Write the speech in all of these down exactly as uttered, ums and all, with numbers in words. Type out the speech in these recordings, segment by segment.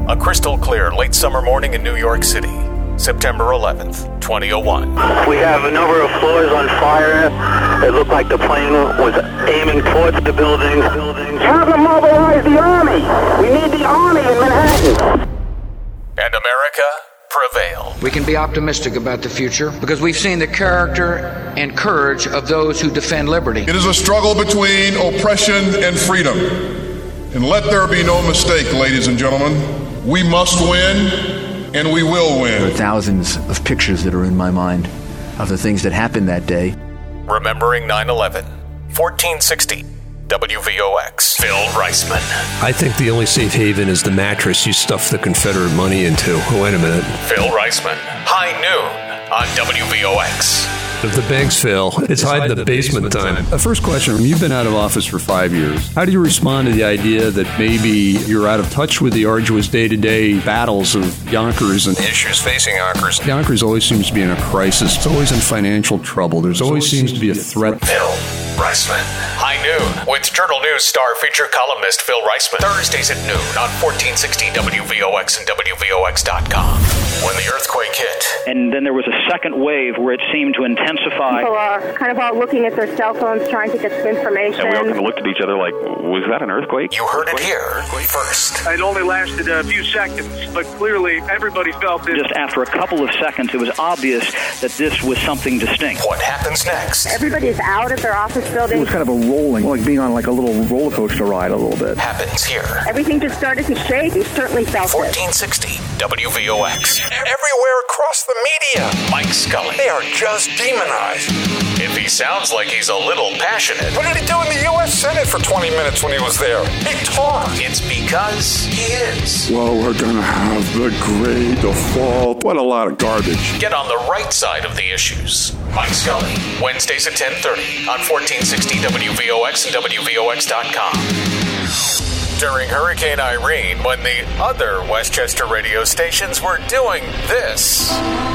A crystal clear late summer morning in New York City, September eleventh, twenty oh one. We have a number of floors on fire. It looked like the plane was aiming towards the buildings. buildings. Have them mobilize the army. We need the army in Manhattan. And America prevailed. We can be optimistic about the future because we've seen the character and courage of those who defend liberty. It is a struggle between oppression and freedom. And let there be no mistake, ladies and gentlemen, we must win, and we will win. There are thousands of pictures that are in my mind of the things that happened that day. Remembering nine eleven, fourteen sixty, W V O X, Phil Reisman. I think the only safe haven is the mattress you stuff the Confederate money into. Wait a minute. Phil Reisman, high noon on W V O X. If the banks fail, it's hide the basement time. The first question, you've been out of office for five years. How do you respond to the idea that maybe you're out of touch with the arduous day-to-day battles of Yonkers and issues facing Yonkers? Yonkers always seems to be in a crisis. It's always in financial trouble. There's always seems to be a threat. Phil Reisman. High noon with Journal News star feature columnist Phil Reisman. Thursdays at noon on fourteen sixty W V O X and W V O X dot com. When the earthquake hit. And then there was a second wave where it seemed to intensify. People are kind of all looking at their cell phones trying to get some information. And we all kind of looked at each other like, was that an earthquake? You heard it here first. It only lasted a few seconds, but clearly everybody felt it. Just after a couple of seconds, it was obvious that this was something distinct. What happens next? Everybody's out at their office building. It was kind of a rolling, like being on like a little roller coaster ride a little bit. Happens here. Everything just started to shake. You certainly felt it. fourteen sixty W V O X. Everywhere across the media. Mike Scully. They are just demonized. If he sounds like he's a little passionate. What did he do in the U S Senate for twenty minutes when he was there? He talked. It's because he is. Well, we're going to have the great default. What a lot of garbage. Get on the right side of the issues. Mike Scully. Wednesdays at ten thirty on fourteen sixty W V O X and W V O X dot com. During Hurricane Irene, when the other Westchester radio stations were doing this.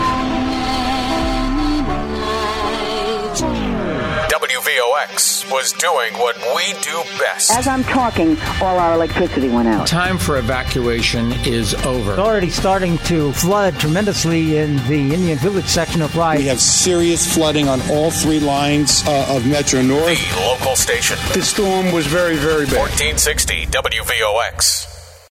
W V O X was doing what we do best. As I'm talking, all our electricity went out. Time for evacuation is over. It's already starting to flood tremendously in the Indian Village section of Rice. We have serious flooding on all three lines uh, of Metro North. The local station. The storm was very, very bad. fourteen sixty W V O X.